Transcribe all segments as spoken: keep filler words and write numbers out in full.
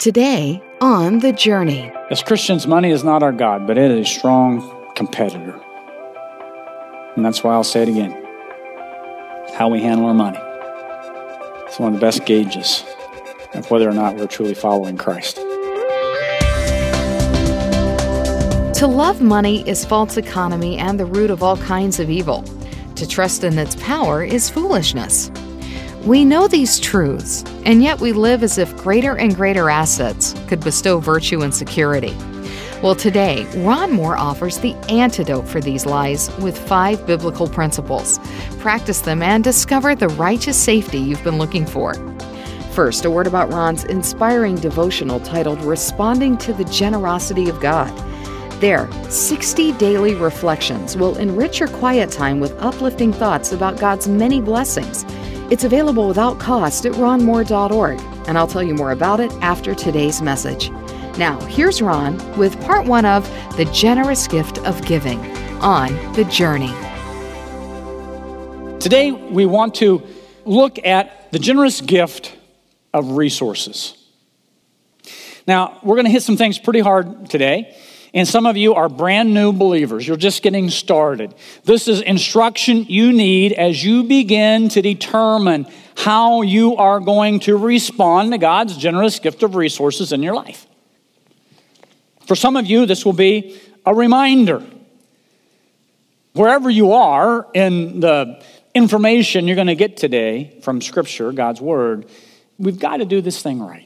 Today on The Journey. As Christians, money is not our God, but it is a strong competitor. And that's why I'll say it again. How we handle our money. It's one of the best gauges of whether or not we're truly following Christ. To love money is false economy and the root of all kinds of evil. To trust in its power is foolishness. We know these truths, and yet we live as if greater and greater assets could bestow virtue and security. Well, today, Ron Moore offers the antidote for these lies with five biblical principles. Practice them and discover the righteous safety you've been looking for. First, a word about Ron's inspiring devotional titled Responding to the Generosity of God. There, sixty daily reflections will enrich your quiet time with uplifting thoughts about God's many blessings. It's available without cost at ron moore dot org, and I'll tell you more about it after today's message. Now, here's Ron with part one of The Generous Gift of Giving on The Journey. Today, we want to look at the generous gift of resources. Now, we're going to hit some things pretty hard today. And some of you are brand new believers. You're just getting started. This is instruction you need as you begin to determine how you are going to respond to God's generous gift of resources in your life. For some of you, this will be a reminder. Wherever you are in the information you're going to get today from Scripture, God's Word, we've got to do this thing right.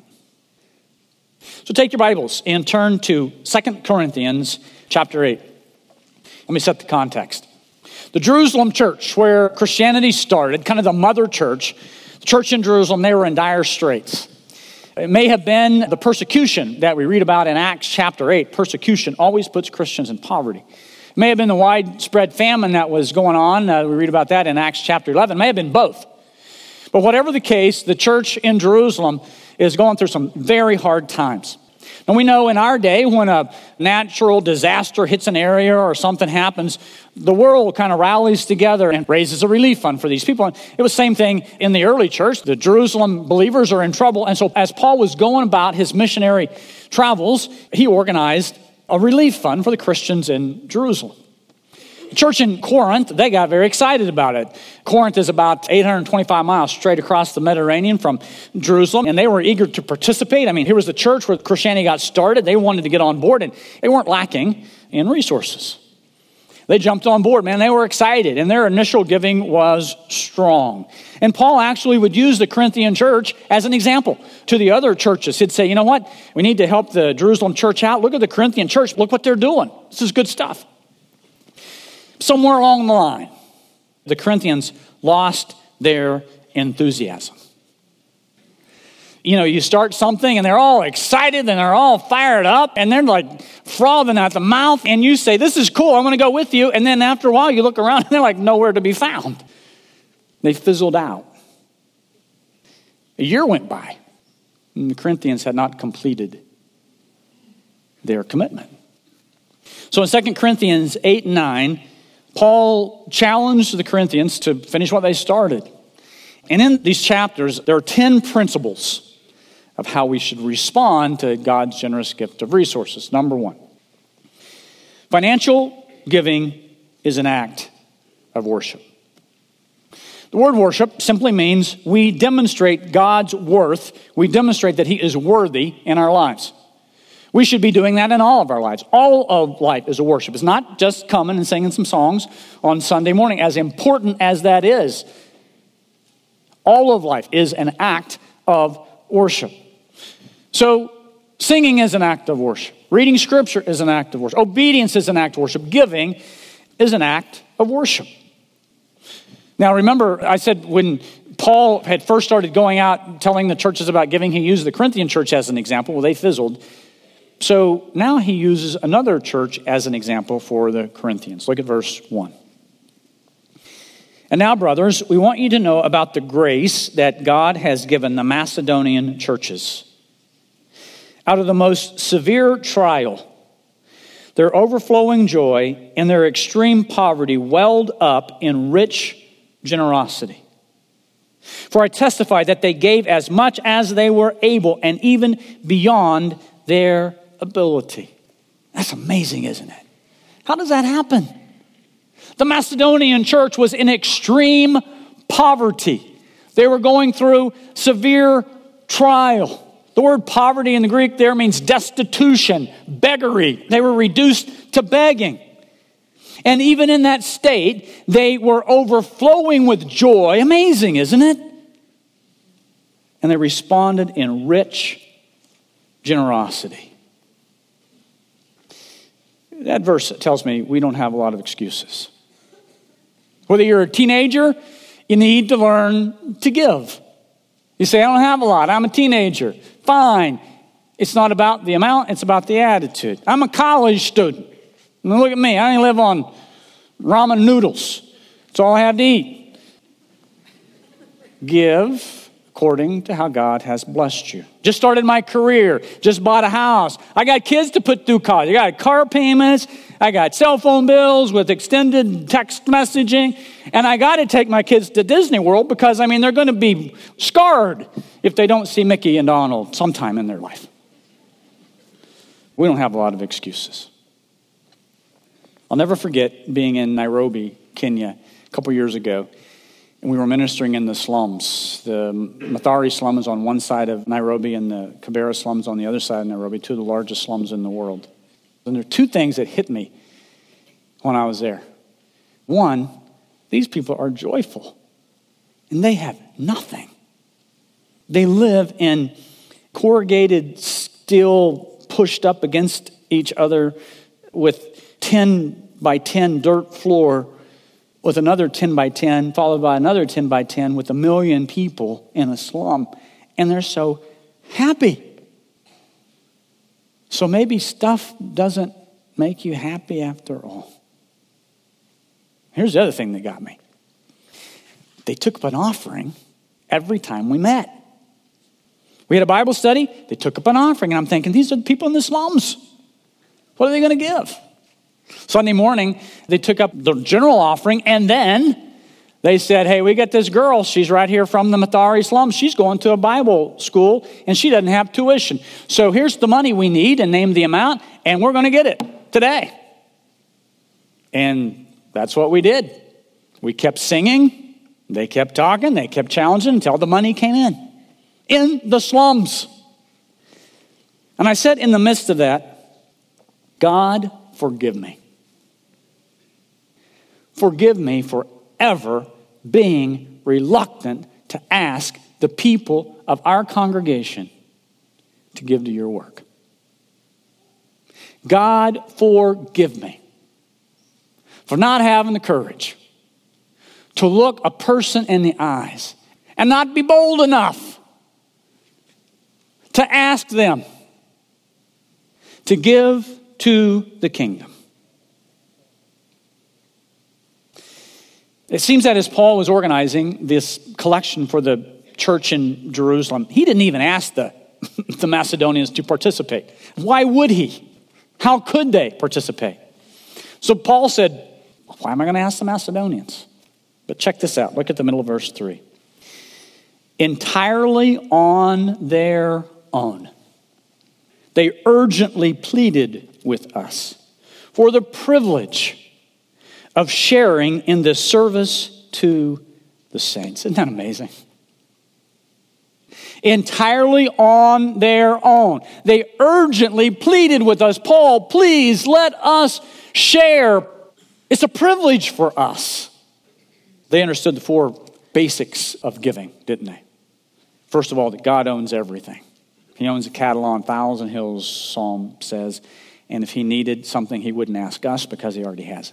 So take your Bibles and turn to Second Corinthians chapter eight. Let me set the context. The Jerusalem church, where Christianity started, kind of the mother church, the church in Jerusalem, they were in dire straits. It may have been the persecution that we read about in Acts chapter eight. Persecution always puts Christians in poverty. It may have been the widespread famine that was going on. Uh, we read about that in Acts chapter eleven. It may have been both. But whatever the case, the church in Jerusalem is going through some very hard times. And we know in our day, when a natural disaster hits an area or something happens, the world kind of rallies together and raises a relief fund for these people. And it was the same thing in the early church. The Jerusalem believers are in trouble. And so as Paul was going about his missionary travels, he organized a relief fund for the Christians in Jerusalem. The church in Corinth, they got very excited about it. Corinth is about eight hundred twenty-five miles straight across the Mediterranean from Jerusalem, and they were eager to participate. I mean, here was the church where Christianity got started. They wanted to get on board, and they weren't lacking in resources. They jumped on board, man. They were excited, and their initial giving was strong. And Paul actually would use the Corinthian church as an example to the other churches. He'd say, you know what? We need to help the Jerusalem church out. Look at the Corinthian church. Look what they're doing. This is good stuff. Somewhere along the line, the Corinthians lost their enthusiasm. You know, you start something and they're all excited and they're all fired up and they're like frothing at the mouth, and you say, this is cool, I'm going to go with you. And then after a while you look around and they're like nowhere to be found. They fizzled out. A year went by and the Corinthians had not completed their commitment. So in Second Corinthians eight and nine, Paul challenged the Corinthians to finish what they started. And in these chapters, there are ten principles of how we should respond to God's generous gift of resources. Number one, financial giving is an act of worship. The word worship simply means we demonstrate God's worth. We demonstrate that He is worthy in our lives. We should be doing that in all of our lives. All of life is a worship. It's not just coming and singing some songs on Sunday morning, as important as that is. All of life is an act of worship. So singing is an act of worship. Reading Scripture is an act of worship. Obedience is an act of worship. Giving is an act of worship. Now remember, I said when Paul had first started going out telling the churches about giving, he used the Corinthian church as an example. Well, they fizzled. So now he uses another church as an example for the Corinthians. Look at verse one. And now, brothers, we want you to know about the grace that God has given the Macedonian churches. Out of the most severe trial, their overflowing joy and their extreme poverty welled up in rich generosity. For I testify that they gave as much as they were able, and even beyond their ability. That's amazing, isn't it? How does that happen? The Macedonian church was in extreme poverty. They were going through severe trial. The word poverty in the Greek there means destitution, beggary. They were reduced to begging. And even in that state, they were overflowing with joy. Amazing, isn't it? And they responded in rich generosity. That verse tells me we don't have a lot of excuses. Whether you're a teenager, you need to learn to give. You say, I don't have a lot. I'm a teenager. Fine. It's not about the amount. It's about the attitude. I'm a college student. And look at me. I only live on ramen noodles. That's all I have to eat. Give according to how God has blessed you. Just started my career. Just bought a house. I got kids to put through college. I got car payments. I got cell phone bills with extended text messaging. And I got to take my kids to Disney World because, I mean, they're going to be scarred if they don't see Mickey and Donald sometime in their life. We don't have a lot of excuses. I'll never forget being in Nairobi, Kenya, a couple years ago. And we were ministering in the slums. The Mathare slum is on one side of Nairobi and the Kibera slums on the other side of Nairobi, two of the largest slums in the world. And there are two things that hit me when I was there. One, these people are joyful, and they have nothing. They live in corrugated steel pushed up against each other with ten by ten dirt floor, with another ten by ten, followed by another ten by ten, with a million people in a slum. And they're so happy. So maybe stuff doesn't make you happy after all. Here's the other thing that got me. They took up an offering every time we met. We had a Bible study. They took up an offering. And I'm thinking, these are the people in the slums. What are they going to give? Sunday morning, they took up the general offering, and then they said, hey, we got this girl. She's right here from the Mathare slums. She's going to a Bible school, and she doesn't have tuition. So here's the money we need, and name the amount, and we're going to get it today. And that's what we did. We kept singing. They kept talking. They kept challenging until the money came in. In the slums. And I said in the midst of that, God, forgive me. Forgive me for ever being reluctant to ask the people of our congregation to give to your work. God, forgive me for not having the courage to look a person in the eyes and not be bold enough to ask them to give to the kingdom. It seems that as Paul was organizing this collection for the church in Jerusalem, he didn't even ask the, the Macedonians to participate. Why would he? How could they participate? So Paul said, why am I going to ask the Macedonians? But check this out. Look at the middle of verse three. Entirely on their own, they urgently pleaded with us for the privilege of sharing in the service to the saints. Isn't that amazing? Entirely on their own. They urgently pleaded with us, Paul, please let us share. It's a privilege for us. They understood the four basics of giving, didn't they? First of all, that God owns everything. He owns the cattle on a thousand hills, Psalm says. And if he needed something, he wouldn't ask us because he already has it.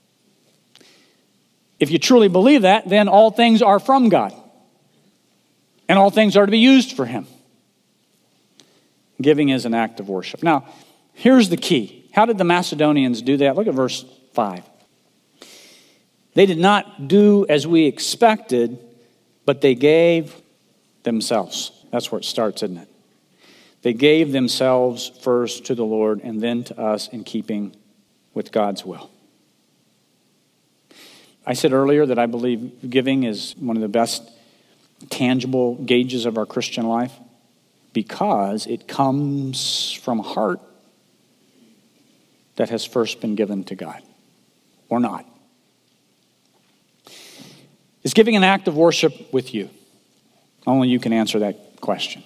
If you truly believe that, then all things are from God. And all things are to be used for him. Giving is an act of worship. Now, here's the key. How did the Macedonians do that? Look at verse five. They did not do as we expected, but they gave themselves. That's where it starts, isn't it? They gave themselves first to the Lord and then to us in keeping with God's will. I said earlier that I believe giving is one of the best tangible gauges of our Christian life? Because it comes from a heart that has first been given to God, or not. Is giving an act of worship with you? Only you can answer that question.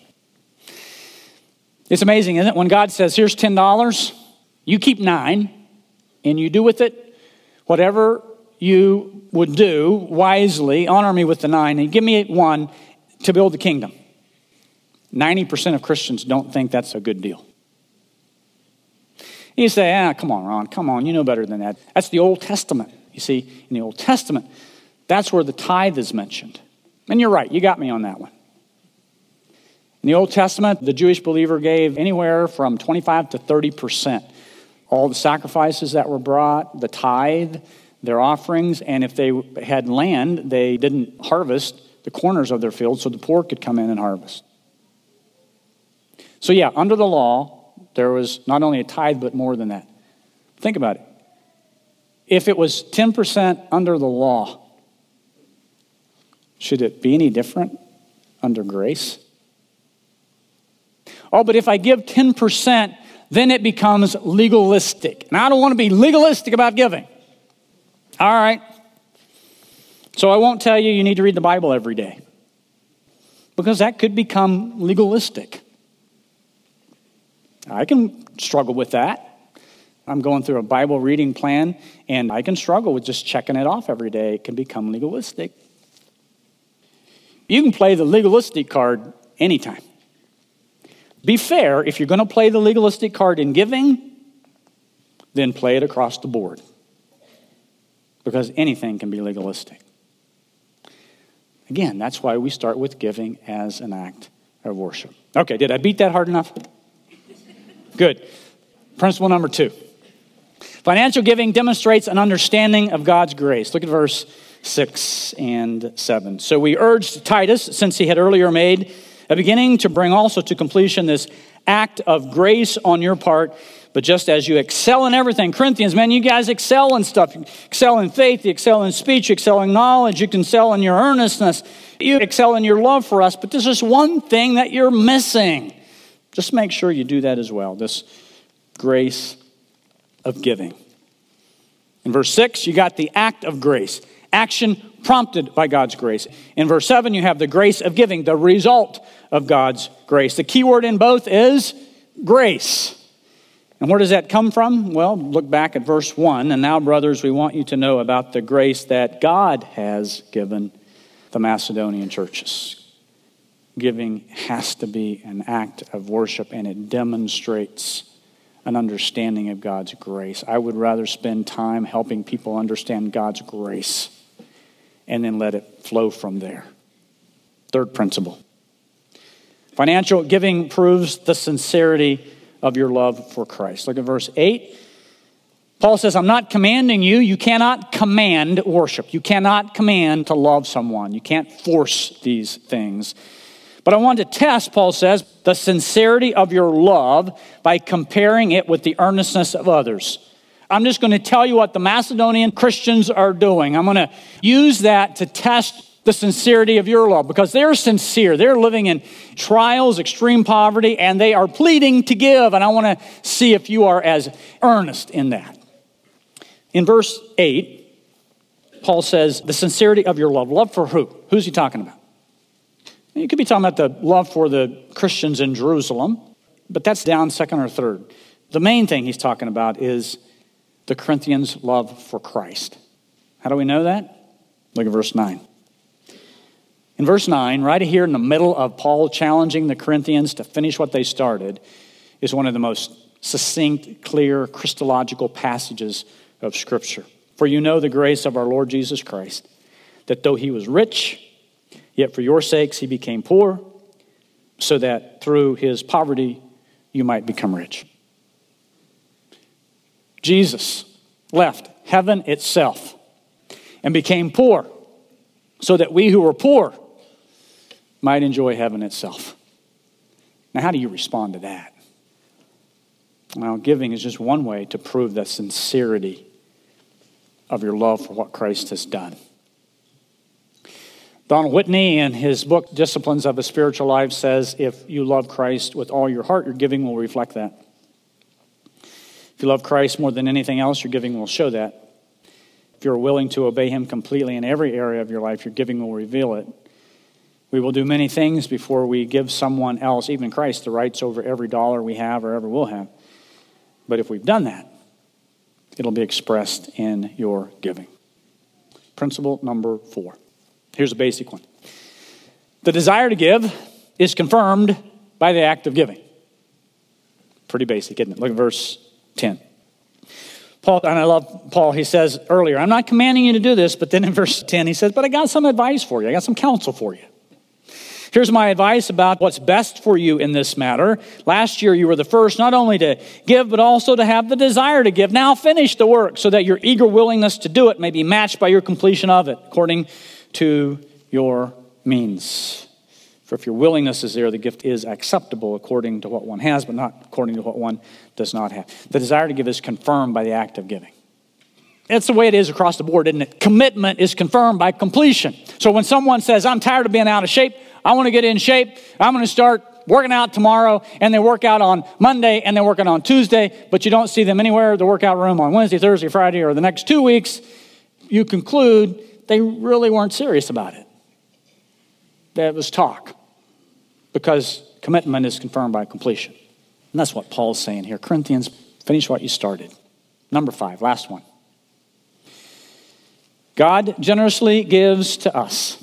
It's amazing, isn't it? When God says, here's ten dollars, you keep nine, and you do with it whatever you would do wisely. Honor me with the nine, and give me one to build the kingdom. ninety percent of Christians don't think that's a good deal. You say, ah, come on, Ron, come on, you know better than that. That's the Old Testament. You see, in the Old Testament, that's where the tithe is mentioned. And you're right, you got me on that one. In the Old Testament, the Jewish believer gave anywhere from twenty-five to thirty percent. All the sacrifices that were brought, the tithe, their offerings, and if they had land, they didn't harvest the corners of their fields so the poor could come in and harvest. So yeah, under the law, there was not only a tithe, but more than that. Think about it. If it was ten percent under the law, should it be any different under grace? Oh, but if I give ten percent, then it becomes legalistic. And I don't want to be legalistic about giving. All right. So I won't tell you you need to read the Bible every day, because that could become legalistic. I can struggle with that. I'm going through a Bible reading plan, and I can struggle with just checking it off every day. It can become legalistic. You can play the legalistic card anytime. Be fair, if you're going to play the legalistic card in giving, then play it across the board. Because anything can be legalistic. Again, that's why we start with giving as an act of worship. Okay, did I beat that hard enough? Good. Principle number two. Financial giving demonstrates an understanding of God's grace. Look at verse six and seven. So we urged Titus, since he had earlier made a beginning, to bring also to completion this act of grace on your part. But just as you excel in everything, Corinthians, man, you guys excel in stuff. You excel in faith, you excel in speech, you excel in knowledge, you can excel in your earnestness, you excel in your love for us. But there's just one thing that you're missing. Just make sure you do that as well, this grace of giving. In verse six, you got the act of grace, action prompted by God's grace. In verse seven, you have the grace of giving, the result of God's grace. The key word in both is grace. And where does that come from? Well, look back at verse one. And now, brothers, we want you to know about the grace that God has given the Macedonian churches. Giving has to be an act of worship, and it demonstrates an understanding of God's grace. I would rather spend time helping people understand God's grace and then let it flow from there. Third principle. Financial giving proves the sincerity of your love for Christ. Look at verse eight. Paul says, I'm not commanding you. You cannot command worship. You cannot command to love someone. You can't force these things. But I want to test, Paul says, the sincerity of your love by comparing it with the earnestness of others. I'm just going to tell you what the Macedonian Christians are doing. I'm going to use that to test the sincerity of your love, because they're sincere. They're living in trials, extreme poverty, and they are pleading to give. And I want to see if you are as earnest in that. In verse eight, Paul says, the sincerity of your love. Love for who? Who's he talking about? You could be talking about the love for the Christians in Jerusalem, but that's down second or third. The main thing he's talking about is the Corinthians' love for Christ. How do we know that? Look at verse nine. In verse nine, right here in the middle of Paul challenging the Corinthians to finish what they started, is one of the most succinct, clear, Christological passages of Scripture. For you know the grace of our Lord Jesus Christ, that though he was rich, yet for your sakes he became poor, so that through his poverty you might become rich. Jesus left heaven itself and became poor, so that we who were poor might enjoy heaven itself. Now, how do you respond to that? Well, giving is just one way to prove the sincerity of your love for what Christ has done. Donald Whitney, in his book, Disciplines of a Spiritual Life, says, if you love Christ with all your heart, your giving will reflect that. If you love Christ more than anything else, your giving will show that. If you're willing to obey him completely in every area of your life, your giving will reveal it. We will do many things before we give someone else, even Christ, the rights over every dollar we have or ever will have. But if we've done that, it'll be expressed in your giving. Principle number four. Here's a basic one. The desire to give is confirmed by the act of giving. Pretty basic, isn't it? Look at verse ten. Paul, and I love Paul, he says earlier, I'm not commanding you to do this, but then in verse ten he says, but I got some advice for you. I got some counsel for you. Here's my advice about what's best for you in this matter. Last year you were the first not only to give, but also to have the desire to give. Now finish the work so that your eager willingness to do it may be matched by your completion of it, according to your means. For if your willingness is there, the gift is acceptable according to what one has, but not according to what one does not have. The desire to give is confirmed by the act of giving. It's the way it is across the board, isn't it? Commitment is confirmed by completion. So when someone says, I'm tired of being out of shape, I want to get in shape, I'm going to start working out tomorrow, and they work out on Monday, and they're working on Tuesday, but you don't see them anywhere at the workout room on Wednesday, Thursday, Friday, or the next two weeks, you conclude they really weren't serious about it. That was talk, because commitment is confirmed by completion. And that's what Paul's saying here. Corinthians, finish what you started. Number five, last one. God generously gives to us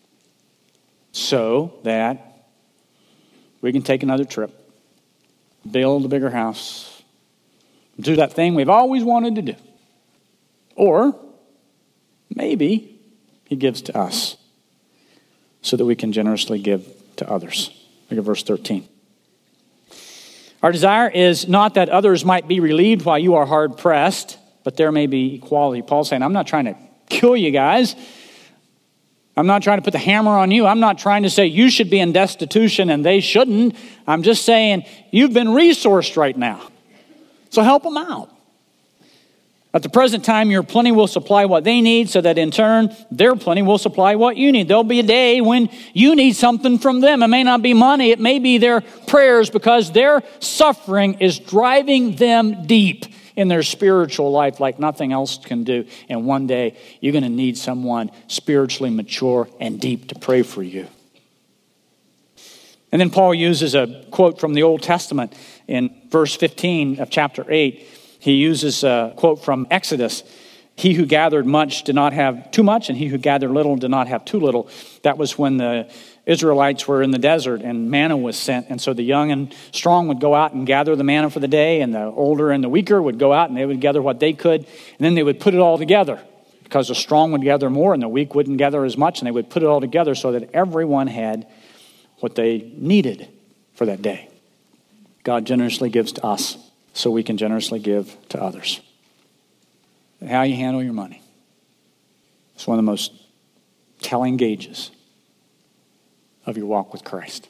so that we can take another trip, build a bigger house, do that thing we've always wanted to do. Or maybe he gives to us so that we can generously give to others. Look at verse thirteen. Our desire is not that others might be relieved while you are hard pressed, but there may be equality. Paul's saying, I'm not trying to kill you guys. I'm not trying to put the hammer on you. I'm not trying to say you should be in destitution and they shouldn't. I'm just saying you've been resourced right now. So help them out. At the present time, your plenty will supply what they need, so that in turn, their plenty will supply what you need. There'll be a day when you need something from them. It may not be money. It may be their prayers, because their suffering is driving them deep in their spiritual life like nothing else can do. And one day, you're going to need someone spiritually mature and deep to pray for you. And then Paul uses a quote from the Old Testament in verse fifteen of chapter eight. He uses a quote from Exodus. He who gathered much did not have too much, and he who gathered little did not have too little. That was when the Israelites were in the desert and manna was sent. And so the young and strong would go out and gather the manna for the day, and the older and the weaker would go out and they would gather what they could. And then they would put it all together, because the strong would gather more and the weak wouldn't gather as much. And they would put it all together so that everyone had what they needed for that day. God generously gives to us so we can generously give to others. How you handle your money is one of the most telling gauges of your walk with Christ.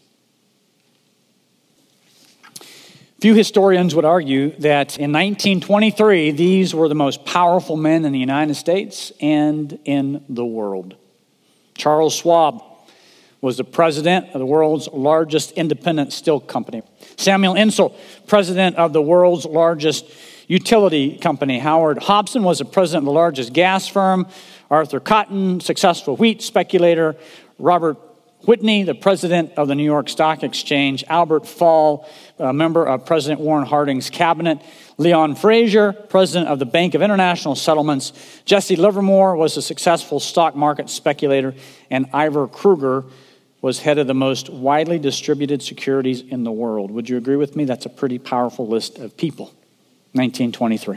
Few historians would argue that in nineteen twenty-three, these were the most powerful men in the United States and in the world. Charles Schwab was the president of the world's largest independent steel company. Samuel Insull, president of the world's largest utility company. Howard Hobson was the president of the largest gas firm. Arthur Cotton, successful wheat speculator. Robert Whitney, the president of the New York Stock Exchange. Albert Fall, a member of President Warren Harding's cabinet. Leon Fraser, president of the Bank of International Settlements. Jesse Livermore was a successful stock market speculator. And Ivor Kruger was head of the most widely distributed securities in the world. Would you agree with me? That's a pretty powerful list of people. nineteen twenty-three.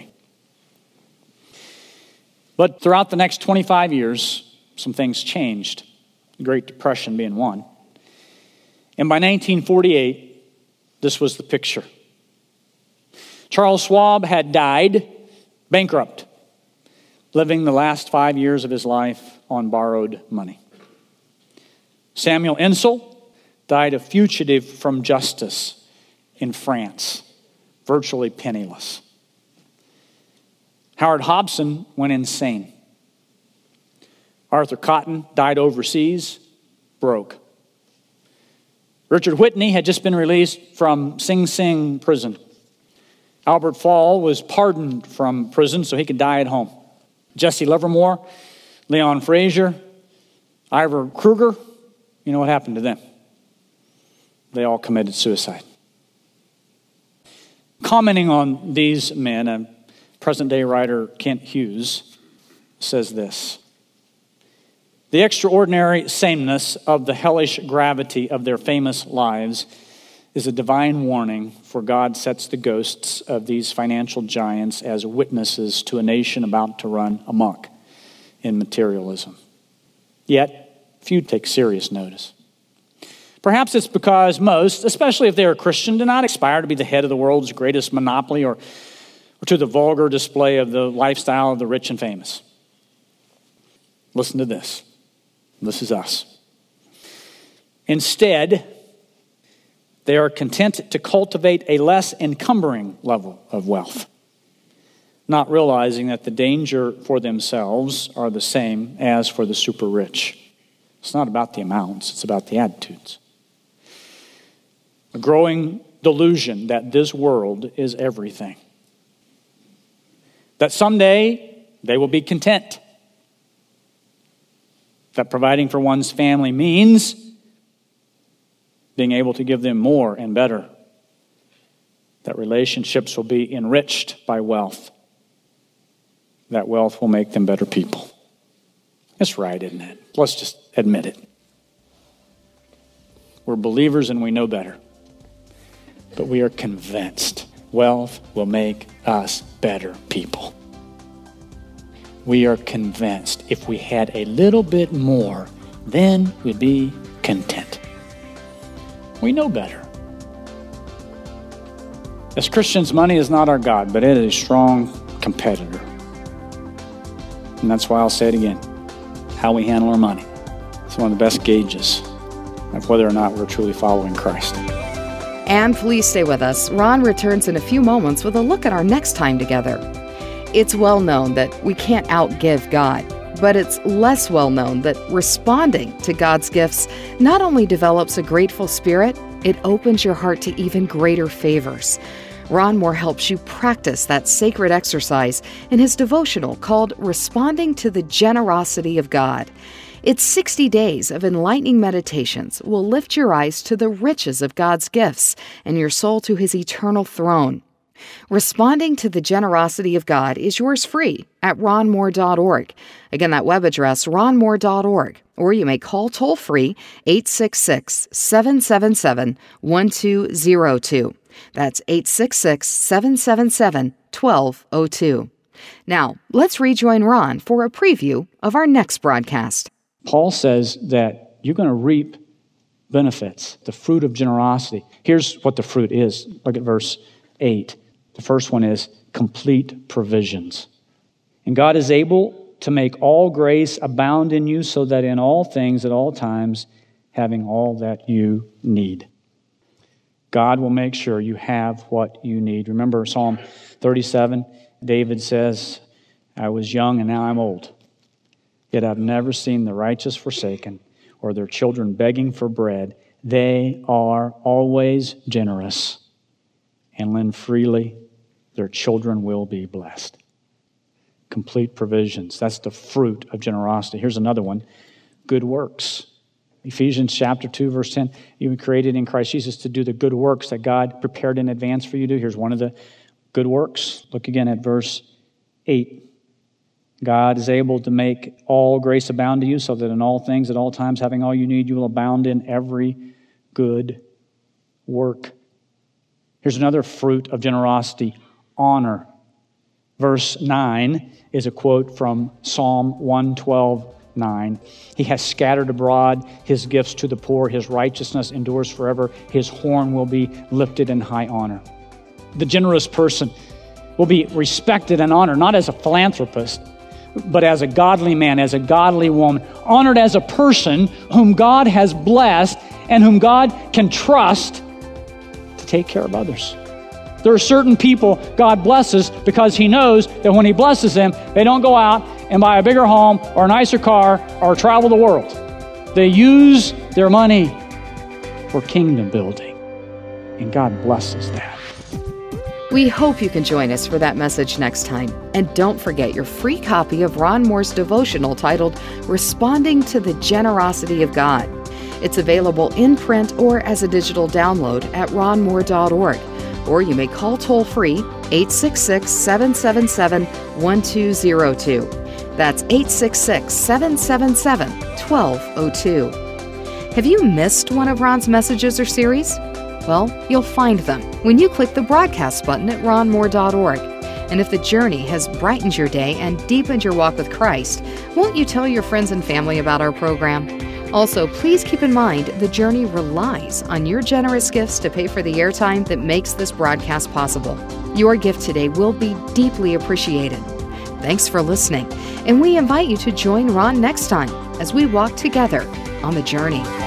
But throughout the next twenty-five years, some things changed. The Great Depression being one. And by nineteen forty-eight, this was the picture. Charles Schwab had died bankrupt, living the last five years of his life on borrowed money. Samuel Insull died a fugitive from justice in France, virtually penniless. Howard Hobson went insane. Arthur Cotton died overseas, broke. Richard Whitney had just been released from Sing Sing prison. Albert Fall was pardoned from prison so he could die at home. Jesse Livermore, Leon Frazier, Ivor Kruger, you know what happened to them? They all committed suicide. Commenting on these men, a present-day writer, Kent Hughes, says this: the extraordinary sameness of the hellish gravity of their famous lives is a divine warning, for God sets the ghosts of these financial giants as witnesses to a nation about to run amok in materialism. Yet, few take serious notice. Perhaps it's because most, especially if they are Christian, do not aspire to be the head of the world's greatest monopoly or, or to the vulgar display of the lifestyle of the rich and famous. Listen to this. This is us. Instead, they are content to cultivate a less encumbering level of wealth, not realizing that the danger for themselves are the same as for the super rich. It's not about the amounts, it's about the attitudes. A growing delusion that this world is everything. That someday they will be content. That providing for one's family means being able to give them more and better. That relationships will be enriched by wealth. That wealth will make them better people. That's right, isn't it? Let's just admit it. We're believers and we know better. But we are convinced wealth will make us better people. We are convinced if we had a little bit more, then we'd be content. We know better. As Christians, money is not our God, but it is a strong competitor. And that's why I'll say it again. How we handle our money is one of the best gauges of whether or not we're truly following Christ. And please stay with us. Ron returns in a few moments with a look at our next time together. It's well known that we can't outgive God, but it's less well known that responding to God's gifts not only develops a grateful spirit, it opens your heart to even greater favors. Ron Moore helps you practice that sacred exercise in his devotional called Responding to the Generosity of God. Its sixty days of enlightening meditations will lift your eyes to the riches of God's gifts and your soul to his eternal throne. Responding to the Generosity of God is yours free at ron moore dot org. Again, that web address, ron moore dot org. Or you may call toll-free eight six six, seven seven seven, one two zero two. That's eight six six, seven seven seven, one two zero two. Now, let's rejoin Ron for a preview of our next broadcast. Paul says that you're going to reap benefits, the fruit of generosity. Here's what the fruit is. Look at verse eight. The first one is complete provisions. And God is able to make all grace abound in you so that in all things at all times, having all that you need. God will make sure you have what you need. Remember Psalm thirty-seven? David says, I was young and now I'm old. Yet I've never seen the righteous forsaken or their children begging for bread. They are always generous and lend freely. Their children will be blessed. Complete provisions. That's the fruit of generosity. Here's another one. Good works. Ephesians chapter two, verse ten. You were created in Christ Jesus to do the good works that God prepared in advance for you to do. Here's one of the good works. Look again at verse eight. God is able to make all grace abound to you so that in all things, at all times, having all you need, you will abound in every good work. Here's another fruit of generosity, honor. Verse nine is a quote from Psalm one twelve, nine. He has scattered abroad his gifts to the poor. His righteousness endures forever. His horn will be lifted in high honor. The generous person will be respected and honored, not as a philanthropist, but as a godly man, as a godly woman, honored as a person whom God has blessed and whom God can trust to take care of others. There are certain people God blesses because He knows that when He blesses them, they don't go out and buy a bigger home or a nicer car or travel the world. They use their money for kingdom building. And God blesses that. We hope you can join us for that message next time. And don't forget your free copy of Ron Moore's devotional titled Responding to the Generosity of God. It's available in print or as a digital download at ron moore dot org. Or you may call toll-free eight six six, seven seven seven, one two zero two. That's eight six six, seven seven seven, one two zero two. Have you missed one of Ron's messages or series? Well, you'll find them when you click the broadcast button at ron moore dot org. And if the journey has brightened your day and deepened your walk with Christ, won't you tell your friends and family about our program? Also, please keep in mind the journey relies on your generous gifts to pay for the airtime that makes this broadcast possible. Your gift today will be deeply appreciated. Thanks for listening, and we invite you to join Ron next time as we walk together on the journey.